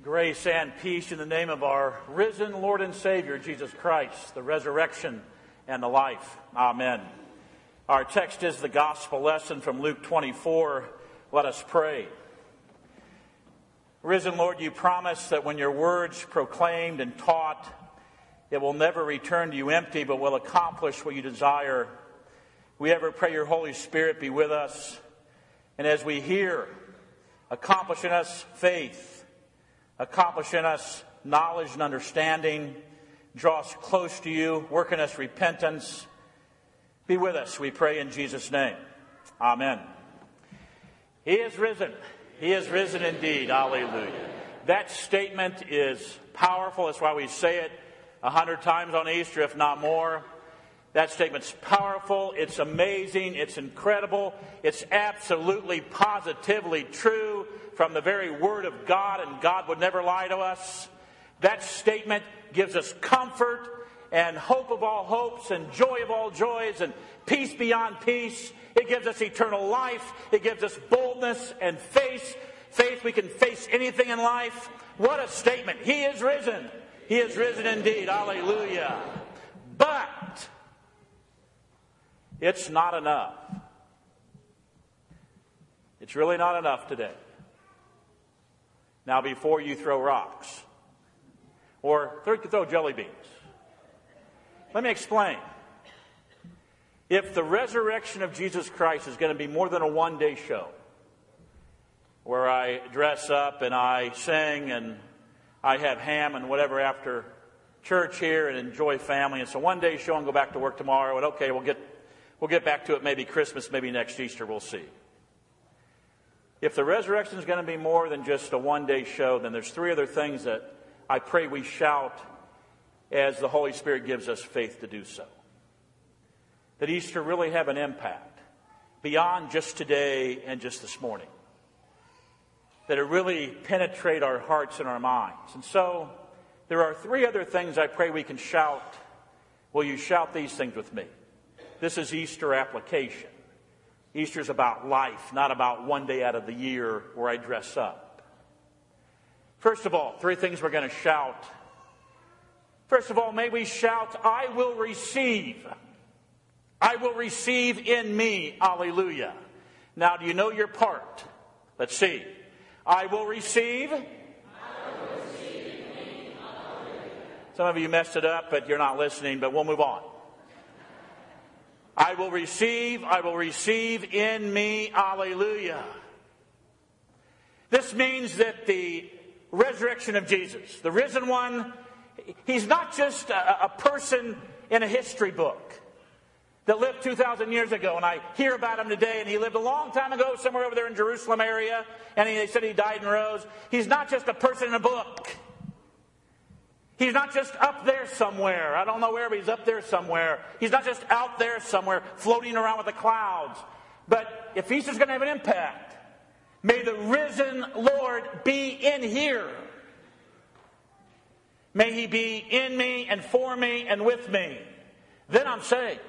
Grace and peace in the name of our risen Lord and Savior, Jesus Christ, the resurrection and the life. Amen. Our text is the gospel lesson from Luke 24. Let us pray. Risen Lord, you promise that when your word's proclaimed and taught, it will never return to you empty, but will accomplish what you desire. We ever pray your Holy Spirit be with us. And as we hear, accomplish in us faith, accomplish in us knowledge and understanding, draw us close to you, work in us repentance. Be with us, we pray in Jesus' name. Amen. He is risen. He is risen indeed. Hallelujah. That statement is powerful. That's why we say it 100 times on Easter, if not more. That statement's powerful. It's amazing. It's incredible. It's absolutely, positively true from the very Word of God, and God would never lie to us. That statement gives us comfort and hope of all hopes and joy of all joys and peace beyond peace. It gives us eternal life. It gives us boldness and faith. We can face anything in life. What a statement. He is risen. He is risen indeed. Hallelujah. But it's not enough. It's really not enough today. Now, before you throw rocks or throw jelly beans, let me explain. If the resurrection of Jesus Christ is going to be more than a one-day show, where I dress up and I sing and I have ham and whatever after church here and enjoy family, it's a one-day show and go back to work tomorrow, and okay, we'll get back to it maybe Christmas, maybe next Easter, we'll see. If the resurrection is going to be more than just a one-day show, then there's three other things that I pray we shout as the Holy Spirit gives us faith to do so. That Easter really have an impact beyond just today and just this morning. That it really penetrate our hearts and our minds. And so there are three other things I pray we can shout. Will you shout these things with me? This is Easter application. Easter's about life, not about one day out of the year where I dress up. First of all, three things we're going to shout. First of all, may we shout, I will receive. I will receive in me. Hallelujah. Now, do you know your part? Let's see. I will receive. Some of you messed it up, but you're not listening, but we'll move on. I will receive in me, hallelujah. This means that the resurrection of Jesus, the risen one, he's not just a person in a history book that lived 2,000 years ago, and I hear about him today, and he lived a long time ago somewhere over there in Jerusalem area, and they said he died and rose. He's not just a person in a book. He's not just up there somewhere. I don't know where, but he's up there somewhere. He's not just out there somewhere floating around with the clouds. But if Easter's going to have an impact, may the risen Lord be in here. May he be in me and for me and with me. Then I'm saved.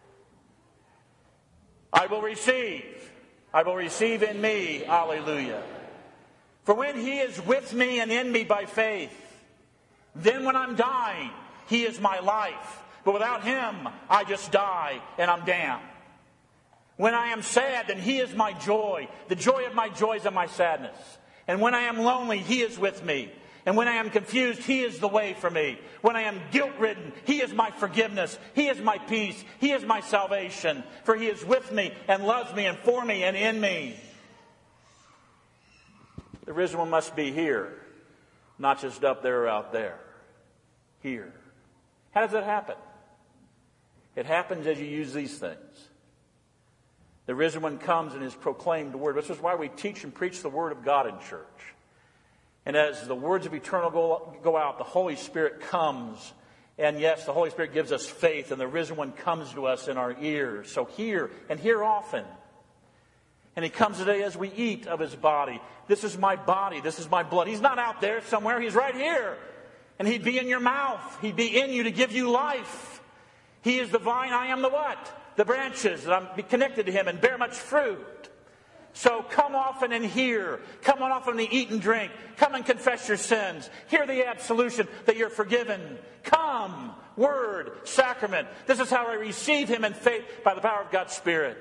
I will receive. I will receive in me. Hallelujah. For when he is with me and in me by faith, then when I'm dying, he is my life. But without him, I just die and I'm damned. When I am sad, then he is my joy. The joy of my joys and my sadness. And when I am lonely, he is with me. And when I am confused, he is the way for me. When I am guilt-ridden, he is my forgiveness. He is my peace. He is my salvation. For he is with me and loves me and for me and in me. The risen one must be here. Not just up there or out there. Here. How does that happen? It happens as you use these things. The risen one comes in his proclaimed word. This is why we teach and preach the word of God in church. And as the words of eternal go out, the Holy Spirit comes. And yes, the Holy Spirit gives us faith, and the risen one comes to us in our ears. So hear, and hear often. And he comes today as we eat of his body. This is my body. This is my blood. He's not out there somewhere. He's right here. And he'd be in your mouth. He'd be in you to give you life. He is the vine. I am the what? The branches. That I'm connected to him and bear much fruit. So come often and hear. Come often and eat and drink. Come and confess your sins. Hear the absolution that you're forgiven. Come, word, sacrament. This is how I receive him in faith by the power of God's Spirit.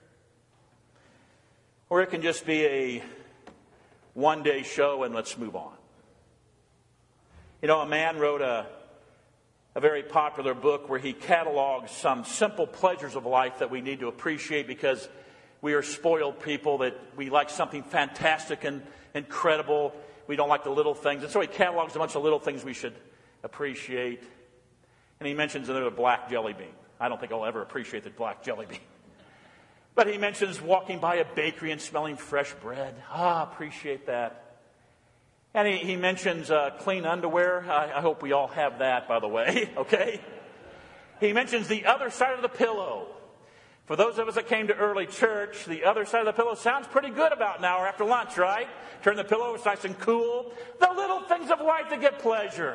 Or it can just be a one-day show and let's move on. You know, a man wrote a very popular book where he catalogs some simple pleasures of life that we need to appreciate because we are spoiled people, that we like something fantastic and incredible. We don't like the little things. And so he catalogs a bunch of little things we should appreciate. And he mentions another black jelly bean. I don't think I'll ever appreciate the black jelly bean. But he mentions walking by a bakery and smelling fresh bread. Appreciate that. And he mentions clean underwear. I hope we all have that, by the way, okay? He mentions the other side of the pillow. For those of us that came to early church, the other side of the pillow sounds pretty good about an hour after lunch, right? Turn the pillow, it's nice and cool. The little things of life that get pleasure.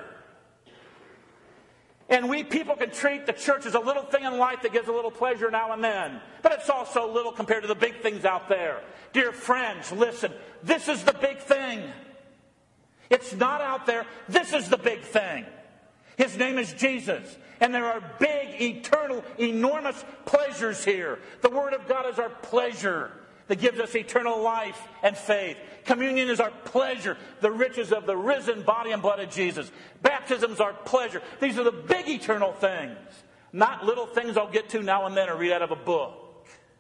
And we people can treat the church as a little thing in life that gives a little pleasure now and then. But it's also little compared to the big things out there. Dear friends, listen, this is the big thing. It's not out there. This is the big thing. His name is Jesus. And there are big, eternal, enormous pleasures here. The Word of God is our pleasure that gives us eternal life and faith. Communion is our pleasure, the riches of the risen body and blood of Jesus. Baptism is our pleasure. These are the big eternal things, not little things I'll get to now and then or read out of a book.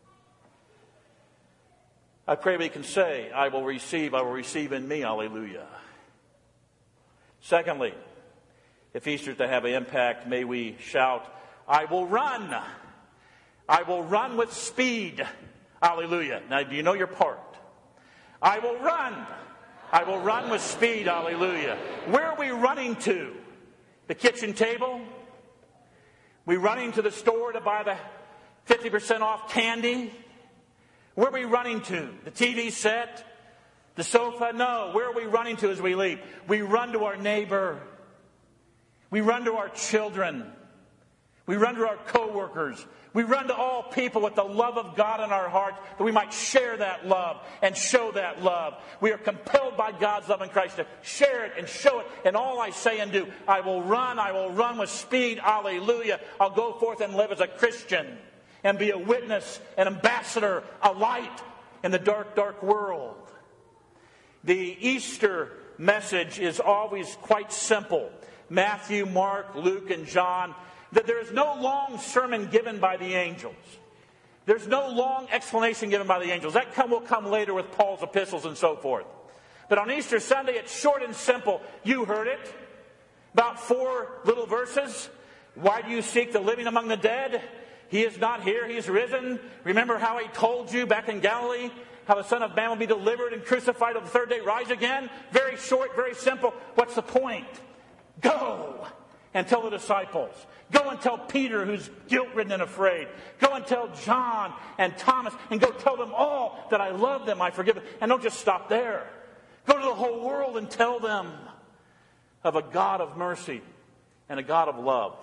I pray we can say, I will receive in me, hallelujah. Secondly, if Easter is to have an impact, may we shout, I will run. I will run with speed. Hallelujah. Now, do you know your part? I will run. I will run with speed. Hallelujah. Where are we running to? The kitchen table? We running to the store to buy the 50% off candy? Where are we running to? The TV set? The sofa? No. Where are we running to as we leave? We run to our neighbor. We run to our children. We run to our co-workers. We run to all people with the love of God in our hearts that we might share that love and show that love. We are compelled by God's love in Christ to share it and show it in all I say and do. I will run with speed. Hallelujah. I'll go forth and live as a Christian and be a witness, an ambassador, a light in the dark, dark world. The Easter message is always quite simple. Matthew, Mark, Luke, and John, that there is no long sermon given by the angels. There's no long explanation given by the angels. That will come later with Paul's epistles and so forth. But on Easter Sunday, it's short and simple. You heard it. About 4 little verses. Why do you seek the living among the dead? He is not here. He is risen. Remember how he told you back in Galilee how the Son of Man will be delivered and crucified on the third day, rise again? Very short, very simple. What's the point? Go and tell the disciples. Go and tell Peter, who's guilt-ridden and afraid. Go and tell John and Thomas, and go tell them all that I love them, I forgive them. And don't just stop there. Go to the whole world and tell them of a God of mercy and a God of love.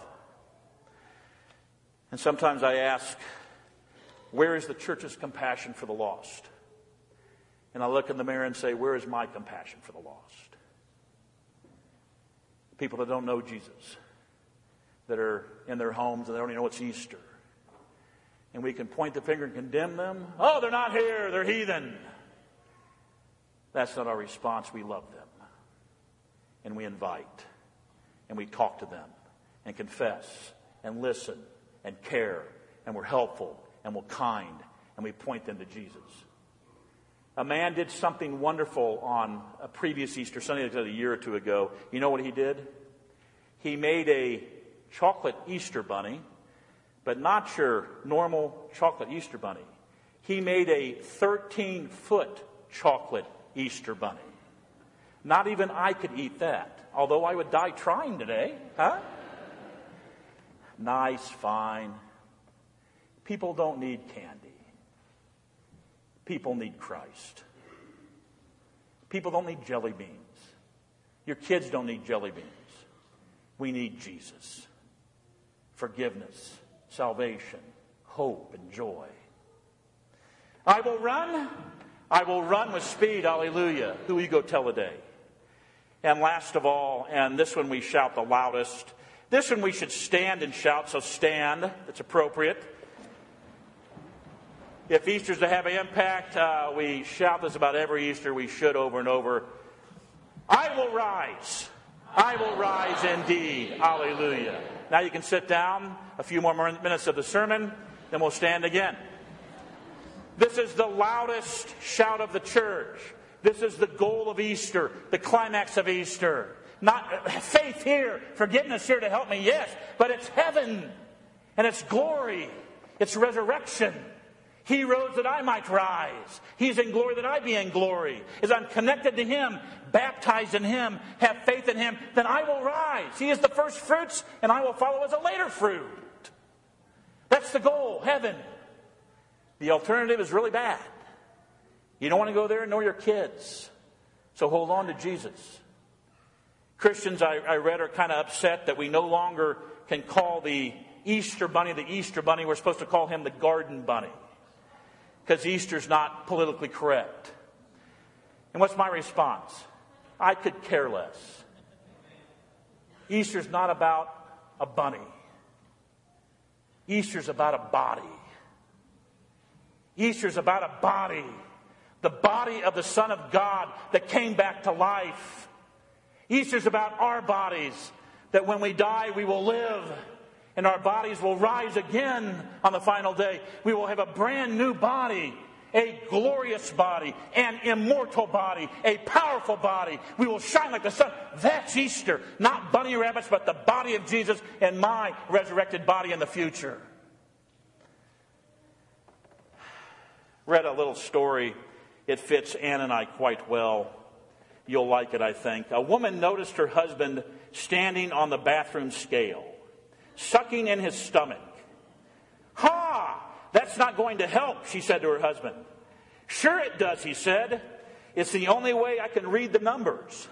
And sometimes I ask, where is the church's compassion for the lost? And I look in the mirror and say, where is my compassion for the lost? People that don't know Jesus, that are in their homes and they don't even know it's Easter. And we can point the finger and condemn them. Oh, they're not here. They're heathen. That's not our response. We love them. And we invite. And we talk to them. And confess. And listen. And care. And we're helpful. And we're kind. And we point them to Jesus. A man did something wonderful on a previous Easter Sunday, a year or two ago. You know what he did? He made a chocolate Easter bunny, but not your normal chocolate Easter bunny. He made a 13-foot chocolate Easter bunny. Not even I could eat that, although I would die trying today. Huh? Nice, fine. People don't need candy. People need Christ. People don't need jelly beans. Your kids don't need jelly beans. We need Jesus. Forgiveness, salvation, hope, and joy. I will run. I will run with speed, hallelujah. Who will you go tell today? And last of all, and this one we shout the loudest. This one we should stand and shout, so stand. It's appropriate. If Easter's to have an impact, we shout this about every Easter. We should over and over. I will rise. I will rise indeed. Hallelujah. Now you can sit down. A few more minutes of the sermon, then we'll stand again. This is the loudest shout of the church. This is the goal of Easter, the climax of Easter. Not faith here, forgiveness here to help me, yes, but it's heaven and it's glory. It's resurrection. He rose that I might rise. He's in glory that I be in glory. As I'm connected to Him, baptized in Him, have faith in Him, then I will rise. He is the first fruits, and I will follow as a later fruit. That's the goal, heaven. The alternative is really bad. You don't want to go there, nor your kids. So hold on to Jesus. Christians, I read, are kind of upset that we no longer can call the Easter Bunny. We're supposed to call him the Garden Bunny, because Easter's not politically correct. And what's my response? I could care less. Easter's not about a bunny. Easter's about a body. Easter's about a body. The body of the Son of God that came back to life. Easter's about our bodies, that when we die we will live. And our bodies will rise again on the final day. We will have a brand new body, a glorious body, an immortal body, a powerful body. We will shine like the sun. That's Easter. Not bunny rabbits, but the body of Jesus and my resurrected body in the future. Read a little story. It fits Ann and I quite well. You'll like it, I think. A woman noticed her husband standing on the bathroom scale, sucking in his stomach. "Ha! That's not going to help," she said to her husband. "Sure it does," he said. "It's the only way I can read the numbers."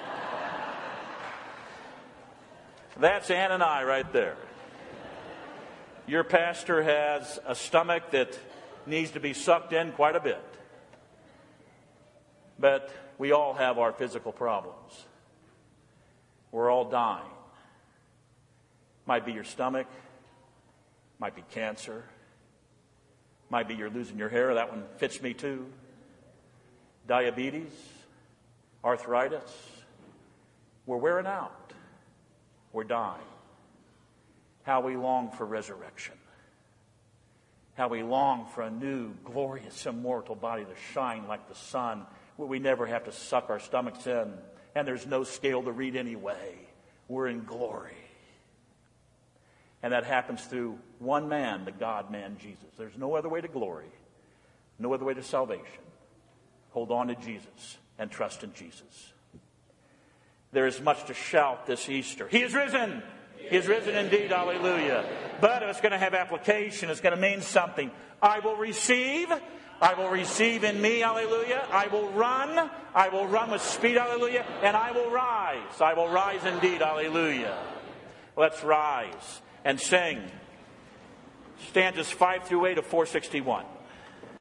That's Ann and I right there. Your pastor has a stomach that needs to be sucked in quite a bit. But we all have our physical problems. We're all dying. Might be your stomach. Might be cancer. Might be you're losing your hair. That one fits me too. Diabetes. Arthritis. We're wearing out. We're dying. How we long for resurrection. How we long for a new, glorious, immortal body to shine like the sun, where we never have to suck our stomachs in, and there's no scale to read anyway. We're in glory. And that happens through one man, the God-man, Jesus. There's no other way to glory, no other way to salvation. Hold on to Jesus and trust in Jesus. There is much to shout this Easter. He is risen! He is risen indeed, hallelujah. But if it's going to have application, it's going to mean something. I will receive in me, hallelujah. I will run with speed, hallelujah. And I will rise indeed, hallelujah. Let's rise and sing stanzas 5 through 8 of 461.